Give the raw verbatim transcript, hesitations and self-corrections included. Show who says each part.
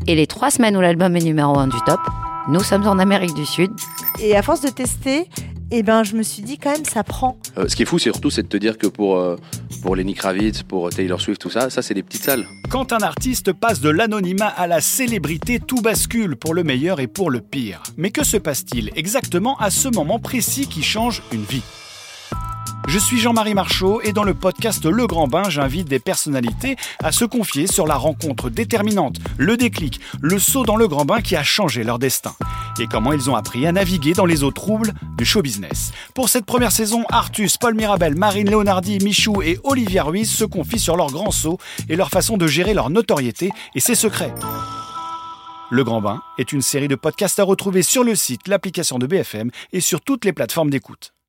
Speaker 1: Et les trois semaines où l'album est numéro un du top, nous sommes en Amérique du Sud.
Speaker 2: Et à force de tester, eh ben, je me suis dit quand même ça prend.
Speaker 3: Euh, ce qui est fou, c'est surtout c'est de te dire que pour, euh, pour Lenny Kravitz, pour Taylor Swift, tout ça, ça c'est des petites salles.
Speaker 4: Quand un artiste passe de l'anonymat à la célébrité, tout bascule pour le meilleur et pour le pire. Mais que se passe-t-il exactement à ce moment précis qui change une vie ? Je suis Jean-Marie Marchaud et dans le podcast Le Grand Bain, j'invite des personnalités à se confier sur la rencontre déterminante, le déclic, le saut dans le grand bain qui a changé leur destin et comment ils ont appris à naviguer dans les eaux troubles du show business. Pour cette première saison, Artus, Paul Mirabel, Marine Leonardi, Michou et Olivia Ruiz se confient sur leur grand saut et leur façon de gérer leur notoriété et ses secrets. Le Grand Bain est une série de podcasts à retrouver sur le site, l'application de B F M et sur toutes les plateformes d'écoute.